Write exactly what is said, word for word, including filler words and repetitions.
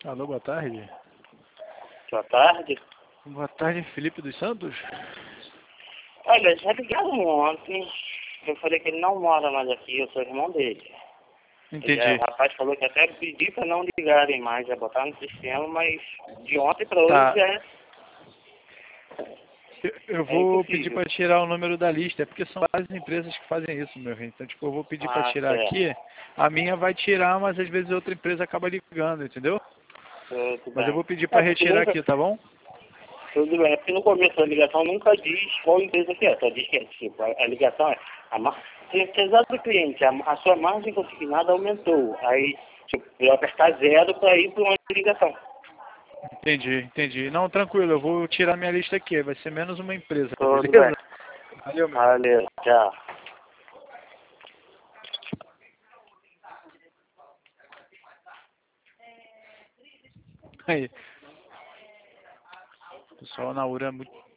Alô, boa tarde. Boa tarde. Boa tarde, Felipe dos Santos. Olha, já ligaram ontem. Eu falei que ele não mora mais aqui, eu sou irmão dele. Entendi. E, o rapaz falou que até pedi para não ligarem mais, já botar no sistema, mas de ontem para hoje Tá. já é. Eu, eu É vou impossível. pedir para tirar o número da lista, é porque são várias empresas que fazem isso, meu rei. Então, tipo, eu vou pedir para Ah, tirar certo. aqui. A minha vai tirar, mas às vezes outra empresa acaba ligando, entendeu? Tudo Mas eu bem. vou pedir É, para porque retirar nunca, aqui, tá bom? tudo bem, é porque no começo da ligação nunca diz qual empresa que é, só diz que é tipo, a, a ligação é a mar... Apesar do cliente, a, a sua margem consignada aumentou. Aí, tipo, eu apertar zero para ir para uma ligação. Entendi, entendi. Não, tranquilo, eu vou tirar minha lista aqui, vai ser menos uma empresa, Tudo bem. beleza? Valeu, meu. Valeu, tchau. Aí. O pessoal na U R A é muito